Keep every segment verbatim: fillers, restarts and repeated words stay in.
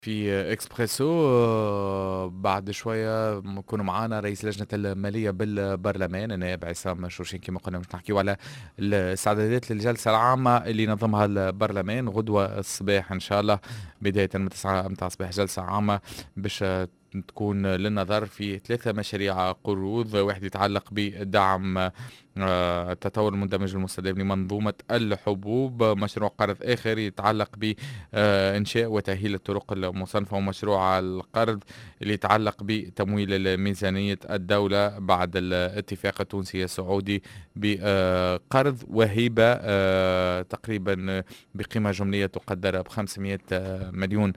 في اكسبريسو آه، بعد شويه يكونوا معانا رئيس لجنه الماليه بالبرلمان النائب عصام شوشين. كما قلنا باش نحكيو على الاستعدادات للجلسه العامه اللي نظمها البرلمان غدوه الصباح ان شاء الله، بدايه من تسعة متاع الصباح. جلسه عامه باش تكون للنظر في ثلاثة مشاريع قروض، واحد يتعلق بدعم آه، التطور المندمج المستدام لمنظومة الحبوب، مشروع قرض آخر يتعلق بإنشاء وتأهيل الطرق المصنفة، ومشروع القرض اللي يتعلق بتمويل ميزانية الدولة بعد الاتفاق التونسي السعودي بقرض وهبة آه، تقريبا بقيمة جملية تقدر ب خمسمائة مليون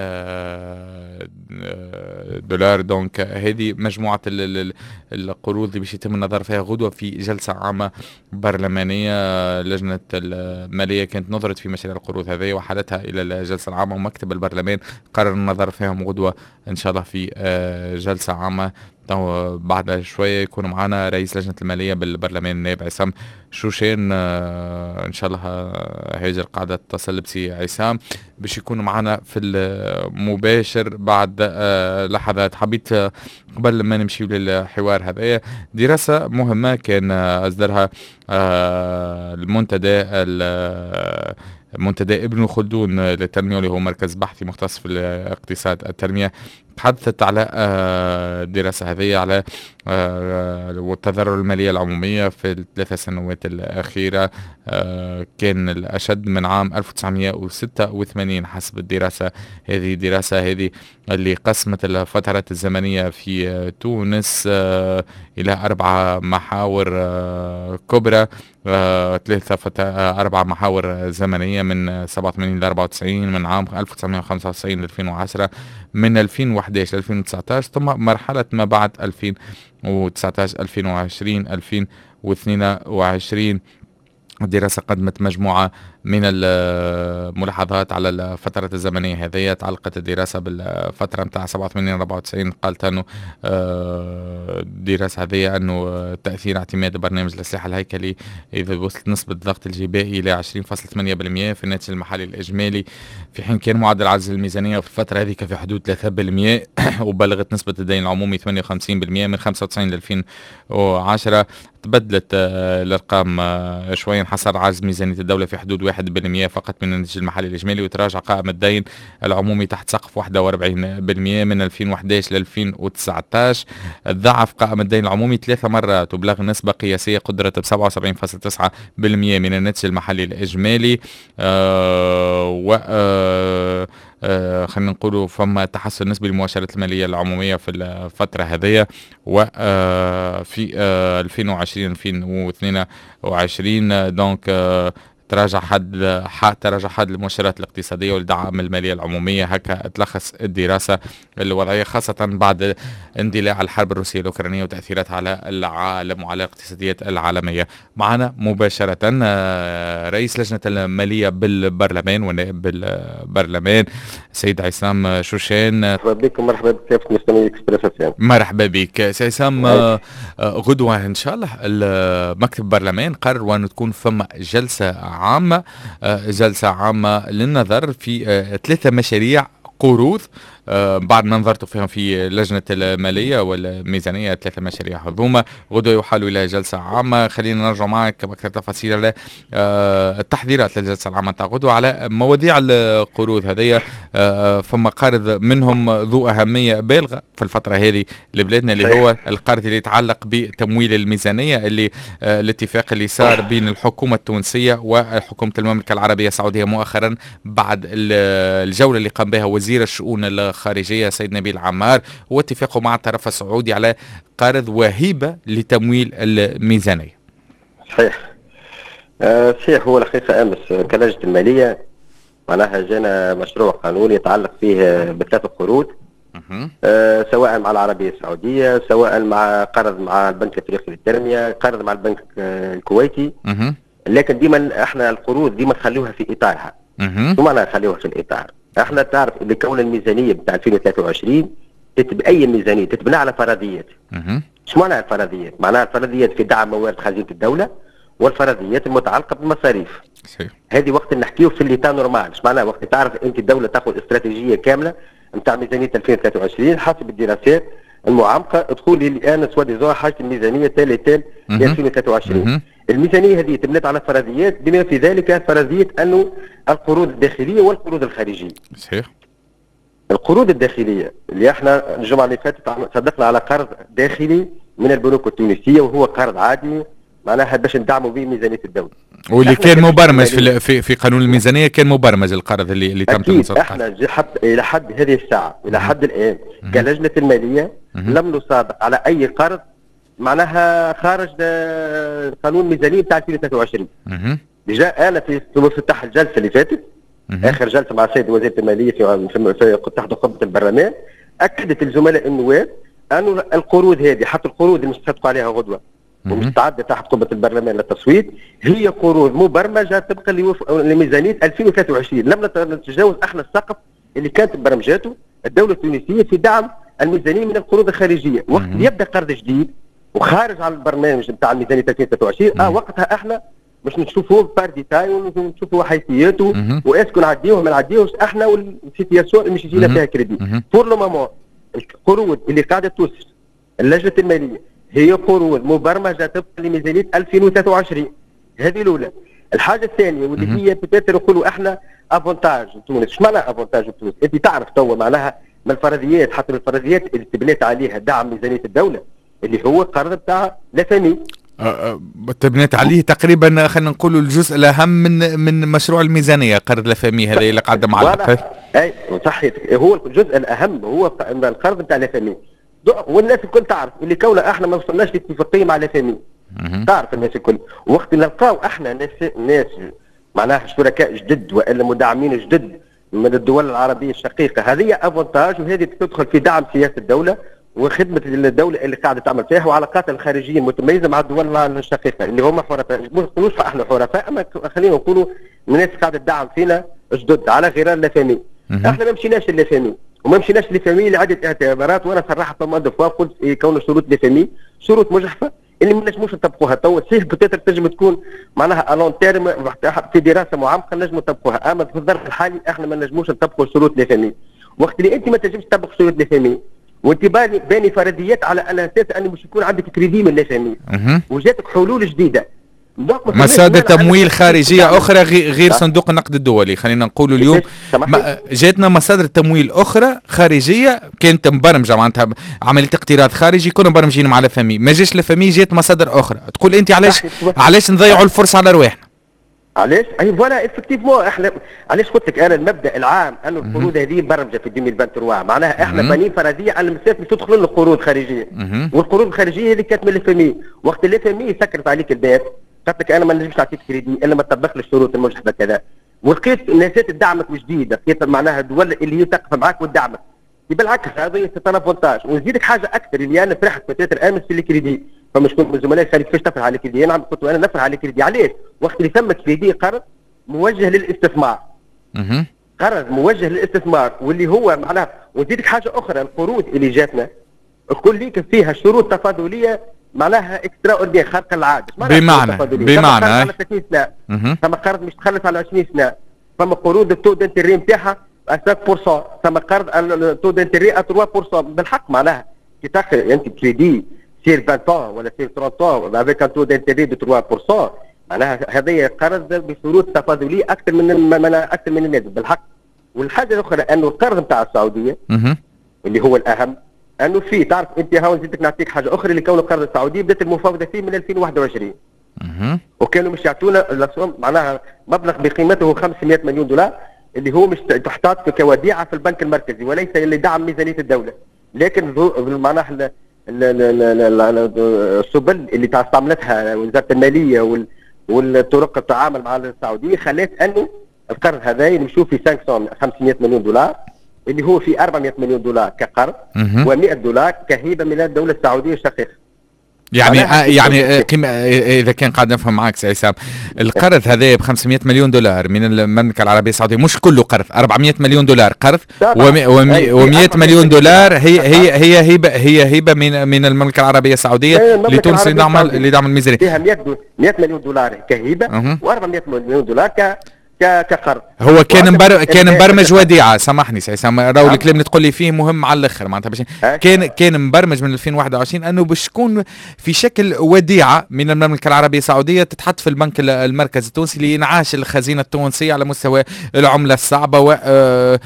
آه، دولار. دونك هذه مجموعة القروض اللي باش يتم النظر فيها غدوة في جلسة عامة برلمانية. لجنة المالية كانت نظرت في مشاريع القروض هذه وحالتها إلى الجلسة العامة، ومكتب البرلمان قرر النظر فيهم غدوة إن شاء الله في جلسة عامة. بعد شوية يكون معنا رئيس لجنة المالية بالبرلمان النائب عصام شوشين. إن شاء الله هاجر قاعدة تتصل بسي عصام باش يكونوا معنا في المباشر بعد لحظات. حبيت قبل ما نمشي للحوار هذا دراسة مهمة كان أصدرها المنتدى منتدى ابن خلدون للتنمية، اللي هو مركز بحثي مختص في الاقتصاد التنمية. تحدثت على الدراسة هذه على والتضرر المالية العمومية في الثلاث سنوات الأخيرة، كان الأشد من عام ألف وتسعمائة وستة وثمانين حسب الدراسة هذه. الدراسة هذه اللي قسمت الفترات الزمنية في تونس إلى أربعة محاور كبرى، ثلاثة أربع محاور زمنية من سبعة وثمانين إلى أربعة وتسعين، من عام ألف وتسعمائة وخمسة وتسعين ل ألفين وعشرة، من ألفين وأحد عشر ل ألفين وتسعة عشر، ثم مرحلة ما بعد ألفين وتسعة عشر ألفين وعشرين ألفين واثنين وعشرين. الدراسة قدمت مجموعة من الملاحظات على الفترة الزمنية هذه. تعلقت الدراسة بالفترة متاع سبعة وثمانين أربعة وتسعين، قالت أنه الدراسة هذه أنه تأثير اعتماد برنامج الإصلاح الهيكلي إذا وصلت نسبة الضغط الجبائي إلى عشرين فاصلة ثمانية بالمئة في الناتج المحلي الإجمالي، في حين كان معدل عجز الميزانية في الفترة هذه في حدود ثلاثة بالمئة وبلغت نسبة الدين العمومي ثمانية وخمسين بالمئة من خمسة وتسعين ل ألفين وعشرة. تبدلت الأرقام شوي، انحصر عجز ميزانية الدولة في حدود واحد بالمئة فقط من الناتج المحلي الإجمالي، وتراجع قائم الدين العمومي تحت سقف واحد وأربعين بالمئة من ألفين وأحد عشر ل ألفين وتسعة عشر. ضعف قائم الدين العمومي ثلاث مرات وبلغ نسبة قياسية قدرت ب سبعة وسبعين فاصلة تسعة بالمئة من الناتج المحلي الإجمالي. آه و آه آه خلينا نقولوا فما تحسن نسبي للمؤشرات المالية العمومية في الفترة هذه. وفي آه ألفين وعشرين ألفين واثنين وعشرين دونك آه تراجع حد تراجع حد المؤشرات الاقتصادية والدعم المالية العمومية. هكا تلخص الدراسة الوضعية، خاصة بعد اندلاع الحرب الروسية الأوكرانية وتأثيراتها على العالم وعلى الاقتصاديات العالمية. معنا مباشرة رئيس لجنة المالية بالبرلمان ونائب بالبرلمان سيد عصام شوشين. مرحبا بكم. مرحبا بكافة مستمعي اكسبريس. مرحبا بك سيد عصام. غدوة إن شاء الله مكتب البرلمان قرر أن تكون فما جلسة عامة جلسة عامة للنظر في ثلاثة مشاريع قروض بعد ما نظرت فيهم في لجنة المالية والميزانية. ثلاثة مشاريع هذوما غدوة يحالوا إلى جلسة عامة. خلينا نرجع معك بأكثر تفاصيل على التحضيرات للجلسة العامة تاع غدوة على مواضيع القروض هذه. فما قرض منهم ذو أهمية بالغة في الفترة هذه لبلادنا، اللي هو القرض اللي يتعلق بتمويل الميزانية، اللي الاتفاق اللي صار بين الحكومة التونسية وحكومة المملكة العربية السعودية مؤخرا بعد الجولة اللي قام بها وزير الشؤون الخارجية سيد نبيل عمار، واتفاقه مع الطرف السعودي على قرض وهبة لتمويل الميزانية. صحيح. آه صحيح. هو الحقيقة أمس كلجنة المالية معناها جانا مشروع قانوني يتعلق فيه بثلاث قروض، آه سواء مع العربية السعودية، سواء مع قرض مع البنك الافريقي للتنمية، قرض مع البنك الكويتي. مه. لكن ديما احنا القروض ديما نخليوها في إطارها. شو معنى نخليوها في الإطار؟ احنا تعرف لكون الميزانيه بتاع ألفين وثلاثة وعشرين تتب اي ميزانيه تتبنى على فرضيات. ايش معنى الفرضيات؟ معناها الفرضيات في دعم موارد خزينه الدوله، والفرضيات المتعلقه بالمصاريف. صحيح. هذه وقت نحكيو في الليتا نورمال، اش معناها وقت تعرف انت الدوله تاخذ استراتيجيه كامله نتاع ميزانيه ألفين وثلاثة وعشرين حسب الدراسات المعمقه تقول لي الان سوا ديزون حاجه الميزانيه تالي تال ل ألفين وثلاثة وعشرين. الميزانيه هذه تبنت على فرضيات بما في ذلك فرضيه انه القروض الداخليه والقروض الخارجيه. صحيح. القروض الداخليه اللي احنا الجمعه اللي فاتت صدقنا على قرض داخلي من البنوك التونسيه وهو قرض عادي معناها باش ندعموا به ميزانيه الدوله. واللي كان مبرمج في في في قانون الميزانيه كان مبرمج القرض اللي اللي تم تنصيصه. احنا حتى الى حد هذه الساعه الى حد الان كلجنه الماليه لم نصادق على اي قرض معناها خارج قانون الميزانيه بتاع ألفين وثلاثة وعشرين. ديجا انا في مفتتح الجلسه اللي فاتت اخر جلسه مع السيد وزير الماليه في في تحت قبه البرلمان اكدت الزملاء النواب انه القروض هذه حتى القروض اللي مستحقوا عليها غدوه ومستعده تحت قبه البرلمان للتصويت هي قروض مبرمجه طبقا لميزانيه ألفين وثلاثة وعشرين. لم نتجاوز احنا السقف اللي كانت برمجته الدوله التونسيه في دعم الميزانيه من القروض الخارجيه. وقت اللي يبدا قرض جديد وخارج على البرنامج نتاع الميزانيه ألفين وثلاثة وعشرين اه وقتها احنا باش نشوفوه بار ديتاي ونشوفوا حيثياته واسكو نعديوه ما نعديوهش احنا والسيتياسيون اللي مش يجينا فيها كريدي. بور لو مومون القروض اللي قاعده توصل اللجنه الماليه هي قروض مبرمجه طبقا لميزانيه ألفين وثلاثة وعشرين. هذه الاولى. الحاجه الثانيه واللي هي بتاتر نقولوا احنا افونتاج تونس. ايش معناها افونتاج تونس؟ انت تعرف توا معناها من الفرضيات حتى من الفرضيات اللي تبنيت عليها دعم ميزانيه الدوله اللي هو القرض بتاع لا فامي. تبنيت عليه تقريبا خلينا نقولوا الجزء الاهم من من مشروع الميزانيه قرض لا فامي هذا اللي قاعد معلق. اي صحيح هو الجزء الاهم هو القرض بتاع لا فامي. والناس الكل تعرف اللي كونا احنا ما وصلناش لاتفاقيه مع لا فامي. تعرف الناس الكل وقت نلقاو احنا ناس ناس معناها شركاء جدد والا مدعمين جدد من الدول العربيه الشقيقه هذه افونتاج وهذه تدخل في دعم سياسه الدوله وخدمه الدوله اللي قاعده تعمل فيها وعلاقاتها الخارجيه المتميزه مع الدول الشقيقه اللي هم حرفاء. ما نقولوش احنا حرفاء اما خلينا نقولوا الناس قاعده تدعم فينا جدد على غرار لا فامي. احنا ما مشيناش لا فامي وما مشيناش لا فامي لعده اعتبارات وانا صراحه ما دفوا قلت في كون شروط لا فامي شروط مجحفه اللي ما نجموش نطبقوها توا. صحيح بتاتر تنجم تكون معناها الون تيرم في دراسه معمقه نجموا نطبقوها اما في الظرف الحالي احنا ما نجموش نطبقوا شروط لا فامي. وقت اللي انت ما تنجمش تطبق شروط لا فامي وانت باني باني فرضيات على اساس ان مش يكون عندك كريدي من لا فامي وجاتك حلول جديده مصادر تمويل خارجيه اخرى غير صندوق النقد الدولي. خلينا نقولوا اليوم جاتنا مصادر تمويل اخرى خارجيه كانت مبرمجه معناتها عمليه اقتراض خارجي كنا مبرمجين مع لا فامي ما جاش لا فامي جات مصادر اخرى. تقول انت علاش علاش نضيعوا الفرصه على رواحنا؟ علاش؟ اي فوالا افكتيفمون احنا علاش قلت لك انا المبدا العام انه القروض هذه مبرمجه في ألفين وثلاثة معناها احنا بانين فرضيه على المسافه باش تدخل لنا قروض خارجيه والقروض الخارجيه هذه كانت من الاف ام اي. وقت الاف ام اي سكرت عليك الباب قالت لك انا ما نجمش نعطيك كريدي الا ما تطبق لي الشروط المجحفه كذا ولقيت الناس تدعمك من جديد لقيت معناها الدول اللي هي تقف معك وتدعمك. بالعكس هذا سيطان فونتاج. ونزيدك حاجه اكثر اللي انا فرحت فتره امس في الكريدي فمش كنت من الزملاء قال كيفاش تفرح على الكريدي؟ نعم كنت انا نفرح على الكريدي. علاش؟ وقت اللي ثم كريدي قرض موجه للاستثمار. اها قرض موجه للاستثمار واللي هو معناها. وزيدك حاجه اخرى القروض اللي جاتنا الكل ليك فيها شروط تفاضليه معناها اكسترا اوردينير خارقه للعاده. بمعنى بمعنى على ثلاثين سنه ثم قرض مش تخلص على عشرين سنه ثم قروض التو دانتيري نتاعها ثلاثة بالمئة ثم قرض التو دانتيري ثلاثة بالمئة. بالحق معناها كي تاخذ انت كريدي سير عشرين ولا سير ثلاثين افيك ان تو دانتيري دو ثلاثة بالمئة معناها هذا قرض بشروط تفاضليه اكثر من من اكثر من الناس بالحق. والحاجه الاخرى انه القرض نتاع السعوديه اللي هو الاهم انه في تعرف انت هاو نزيدك نعطيك حاجه اخرى اللي كون القرض السعودي بدات المفاوضه فيه من ألفين وواحد وعشرين اها وكانوا مش يعطونا معناها مبلغ بقيمته خمسمائة مليون دولار اللي هو مش تحتاط كوديعه في البنك المركزي وليس اللي دعم ميزانيه الدوله لكن معناها السبل اللي استعملتها وزاره الماليه وال والطرق التعامل مع السعوديه خلت انه القرض هذا نمشوا في خمسمائة مليون دولار اللي هو في أربعمائة مليون دولار كقرض و100 دولار كهبه من الدوله السعوديه الشقيقه. يعني آه يعني قيمة اذا كان قاعد نفهم معك سي عصام، القرض هذا ب خمسمائة مليون دولار من المملكه العربيه السعوديه، مش كله قرض، أربعمائة مليون دولار قرض و100 مليون دولار هي هي هي هبه هي هبه من من المملكه العربيه السعوديه لتونس لدعم لدعم الميزانيه. فيها مئة مليون دولار كهبه و400 مليون دولار ك كقرض. هو كان مبر... كان مبرمج وديعه، سامحني سي عصام، راهو الكلام اللي تقول لي فيه مهم على الاخر معناتها باش كان كان مبرمج من ألفين وواحد وعشرين انه باش تكون في شكل وديعه من المملكه العربيه السعوديه تتحط في البنك المركزي التونسي لانعاش الخزينه التونسيه على مستوى العمله الصعبه و... آه...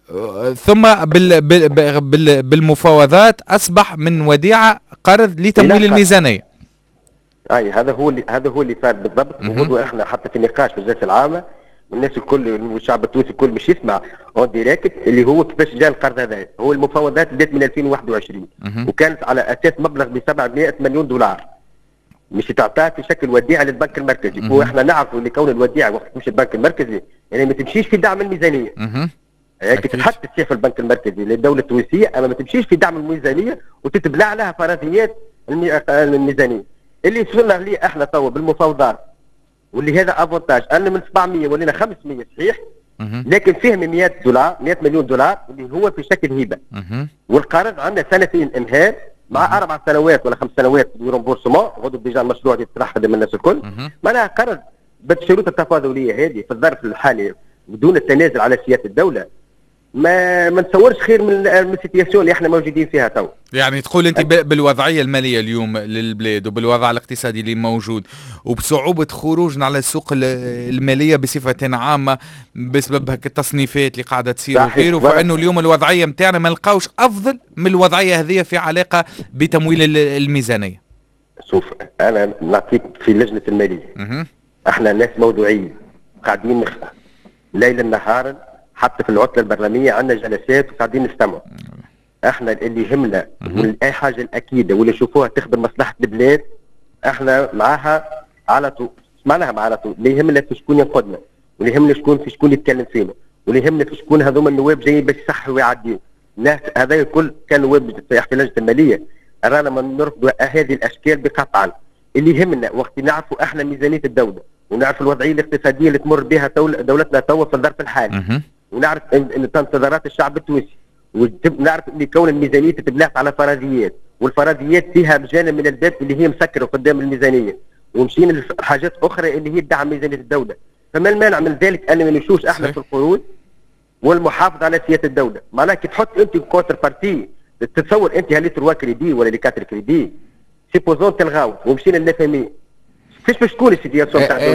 ثم بال... بال... بال... بالمفاوضات اصبح من وديعه قرض لتمويل الميزانيه. اي هذا هو اللي هذا هو اللي صار بالضبط. وهو احنا حتى في النقاش في الجلسه العامه الناس الكل والشعب التونسي الكل مش يسمع اون ديريكت اللي هو كيفاش جاء القرض هذا. هو المفاوضات بدات من ألفين وواحد وعشرين وكانت على اساس مبلغ ب سبعمائة مليون دولار مش تعطاه في شكل وديعه للبنك المركزي. واحنا نعرفوا ان كون الوديعه وقت تمشي البنك المركزي يعني ما تمشيش في دعم الميزانيه. يعني تتحط السيف البنك المركزي للدوله التونسيه اما ما تمشيش في دعم الميزانيه وتتبلع لها فرضيات الميزانيه. اللي وصلنا ليه احنا توا بالمفاوضات واللي هذا افونتاج ان من سبعمائة ولينا خمسمائة صحيح، لكن فيه مئة دولار مئة مليون دولار اللي هو في شكل هبه. والقرض عندنا سنتين انهاء مع اربع سنوات ولا خمس سنوات ريمبورسمون. غدو ديجا المشروع يتطرح من الناس الكل. معناها قرض بالشروط التفاضليه هذه في الظرف الحالي بدون التنازل على سياده الدوله ما ما نتصورش خير من من السيتياسيون اللي احنا موجودين فيها تو. يعني تقول انت بالوضعيه الماليه اليوم للبلاد وبالوضع الاقتصادي اللي موجود وبصعوبه خروجنا على السوق الماليه بصفه عامه بسبب هك التصنيفات اللي قاعده تصير وغيره، فانه اليوم الوضعيه نتاعنا ما نلقاوش افضل من الوضعيه هذه في علاقه بتمويل الميزانيه. شوف انا نعطيك في لجنه الماليه مه. احنا ناس موضوعيين قاعدين نخدموا ليلا نهارا، حتى في العطله البرلمانيه عندنا جلسات وقاعدين نستمعوا. احنا اللي يهمنا والاي حاجه الاكيده واللي نشوفوها تخدم مصلحه البلاد احنا معاها على طول، معناها مع على طول. اللي يهمنا في شكون ينقذنا، واللي يهمنا شكون في شكون يتكلم فينا، واللي يهمنا في شكون هذوما النواب جايين باش يصحوا ويعديوا. الناس هذا الكل كان نواب في لجنه الماليه رانا ما نرفضوا هذه الاشكال بقطعا. اللي يهمنا وقت نعرفوا احنا ميزانيه الدوله ونعرف الوضعيه الاقتصاديه اللي تمر بها دولتنا توا في الظرف الحالي، ونعرف ان انتظارات الشعب التونسي، ونعرف ان كون الميزانيه تتبنى على فرضيات، والفرضيات فيها جانب من الباب اللي هي مسكره قدام الميزانيه، ومشينا لحاجات اخرى اللي هي تدعم ميزانيه الدوله. فما المانع من ذلك ان ما نمشوش احنا في القروض والمحافظه على سياده الدوله. معناها كي تحط انت كونتر بارتي تتصور انت هل تروا كريدي ولا لي كاتر كريدي سيبوزون تلغاو ومشينا للاف ام اي كيفاش باش تكون السيتياسيون تاع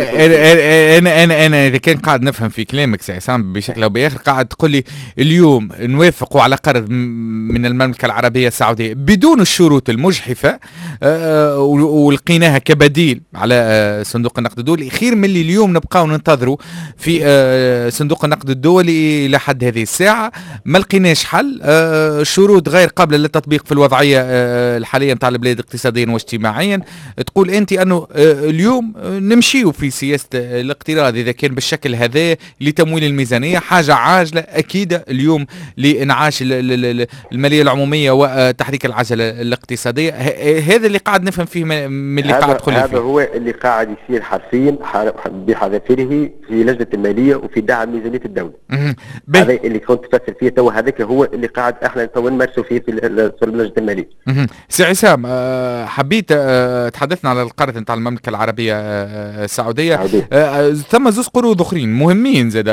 انا انا انا اذا كان قاعد نفهم في كلامك سي عصام بشكل او باخر قاعد تقول لي اليوم نوافقوا على قرض من المملكه العربيه السعوديه بدون الشروط المجحفه أه ولقيناها كبديل على أه صندوق النقد الدولي، خير من اللي اليوم نبقاو ننتظروا في أه صندوق النقد الدولي الى حد هذه الساعه ما لقيناش حل. أه شروط غير قابله للتطبيق في الوضعيه أه الحاليه نتاع البلاد اقتصاديا واجتماعيا. تقول انت انه أه اليوم نمشيو في سياسة الاقتراض إذا كان بالشكل هذا لتمويل الميزانية، حاجة عاجلة أكيدة اليوم لإنعاش المالية العمومية وتحريك العجلة الاقتصادية. هذا اللي قاعد نفهم فيه من اللي قاعد تقول فيه. هذا هو اللي قاعد يصير حرفيا بحذافيره في لجنة المالية وفي دعم ميزانية الدولة. هذا اللي كنت تفسر فيه تو، هذاك هو اللي قاعد احنا تو نمارسوا فيه في لجنة المالية. سي عصام حبيت تحدثنا على القرض نتاع المملكة العربية السعودية. ثم زوز قروض اخرين مهمين زاد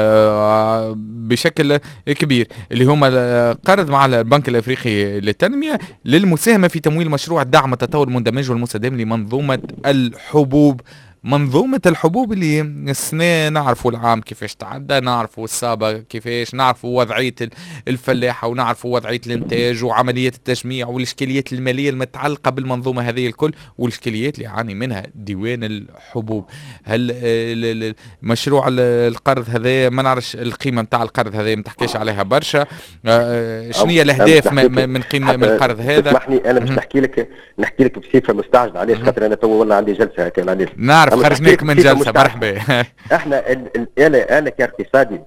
بشكل كبير اللي هما قرض مع البنك الافريقي للتنمية للمساهمة في تمويل مشروع دعم التطور المندمج والمستدام لمنظومة الحبوب. منظومة الحبوب اللي السنة نعرفوا العام كيفاش تعدى، نعرفوا السابق كيفاش، نعرفوا وضعية الفلاحة ونعرفوا وضعية الانتاج وعملية التجميع والإشكاليات المالية المتعلقة بالمنظومة هذه الكل والإشكاليات اللي يعاني منها ديوان الحبوب. هل مشروع القرض هذا ما نعرفش القيمة متاع القرض هذا ما تحكيش عليها برشا، شنو هي الأهداف من قيمة من القرض هذا؟ اسمحني أنا مش نحكي لك نحكي لك بصفة مستعجلة علاش خاطر أنا تو والله عندي جلسة كان علاش نعرف خرجناك من جلسة. مرحبا. احنا انا انا كاقتصادي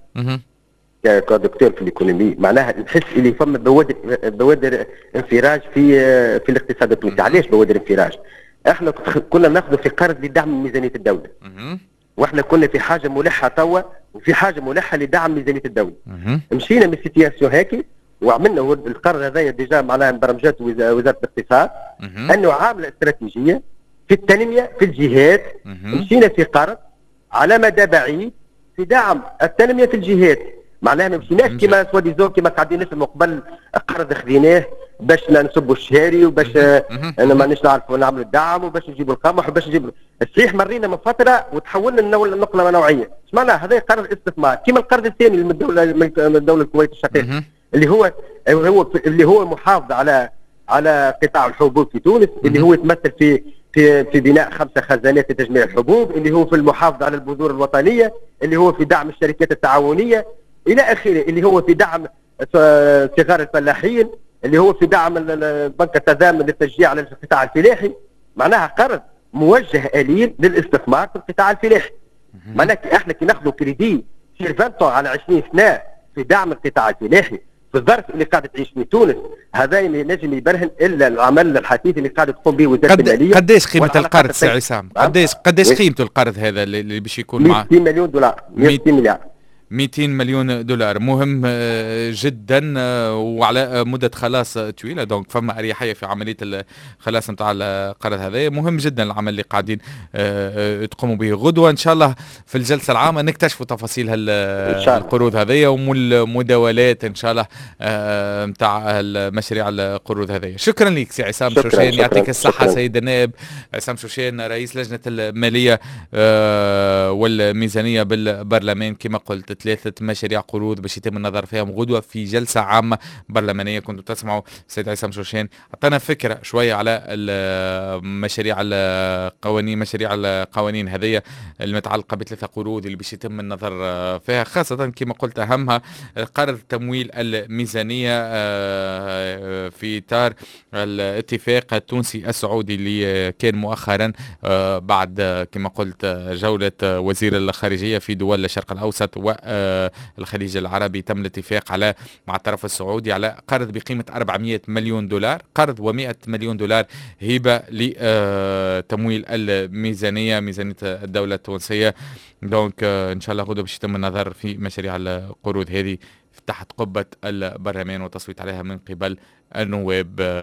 كدكتور في الايكونومي معناها نحس اللي فما بوادر بوادر انفراج في في الاقتصاد التونسي. علاش بوادر انفراج؟ احنا كنا ناخذ في قرض لدعم ميزانيه الدوله. واحنا كنا في حاجه ملحه توا، وفي حاجه ملحه لدعم ميزانيه الدوله. مشينا من سيتياسيون هيك وعملنا القرض هذايا ديجا معناها برمجات وزاره الاقتصاد انه عامله استراتيجيه في التنميه في الجهات. مشينا في قرض على مدى بعيد في دعم التنميه في الجهات، معناها ما مشيناش كما سوا ديزون كما قاعدين نسمعوا قبل قرض خذيناه باش نسبوا الشهري وباش انا مانيش نعرفوا نعملوا الدعم وباش نجيبوا القمح وباش نجيبوا صحيح. مرينا من فتره وتحولنا لنقله نوعيه. ايش معناها؟ هذا قرض استثمار كما القرض الثاني من الدوله من الدوله الكويت الشقيقه اللي هو هو اللي هو محافظ على على قطاع الحبوب في تونس، اللي هو يتمثل في في في بناء خمسه خزانات لتجميع الحبوب، اللي هو في المحافظه على البذور الوطنيه، اللي هو في دعم الشركات التعاونيه الى اخره، اللي هو في دعم صغار الفلاحين، اللي هو في دعم بنك التضامن للتشجيع على القطاع الفلاحي. معناها قرض موجه الين للاستثمار في القطاع الفلاحي. معناها احنا كي ناخذوا كريدي سيرفانتو على عشرين سنه في دعم القطاع الفلاحي في الظرف اللي قاعده تعيش فيه تونس، هذا نجم يبرهن الا العمل الحثيث اللي قاعده تقوم به وزاره قد الماليه. قديش قيمه القرض سي عصام؟ قديش قديش قيمته القرض هذا اللي باش يكون معاه؟ مئتين مليون دولار، مئتين مليار، مئتين مليون دولار. مهم جدا وعلى مدة خلاص طويلة، دونك فما أريحية في عملية الخلاص نتاع القرض هذا. مهم جدا العمل اللي قاعدين تقوموا به. غدوة إن شاء الله في الجلسة العامة نكتشفوا تفاصيل القروض هذه والمداولات إن شاء الله نتاع المشاريع القروض هذه. شكرا لك سي عصام شوشان، يعطيك الصحة سيد النائب عصام شوشان رئيس لجنة المالية والميزانية بالبرلمان. كما قلت ثلاثة مشاريع قروض باش يتم النظر فيهم غدوة في جلسة عامة برلمانية. كنتوا تسمعوا السيد عصام شوشان عطانا فكرة شوية على المشاريع القوانين مشاريع القوانين هذه المتعلقة بثلاثة قروض اللي باش يتم النظر فيها، خاصة كما قلت أهمها قرض تمويل الميزانية في إطار الاتفاق التونسي السعودي اللي كان مؤخرا بعد كما قلت جولة وزير الخارجية في دول الشرق الأوسط والخليج العربي. تم الاتفاق على مع الطرف السعودي على قرض بقيمة أربعمئة مليون دولار، قرض ومئة مليون دولار هبة لتمويل الميزانية ميزانية الدولة التونسية. دونك إن شاء الله غدوة باش يتم النظر في مشاريع القروض هذه تحت قبة البرلمان والتصويت عليها من قبل النواب.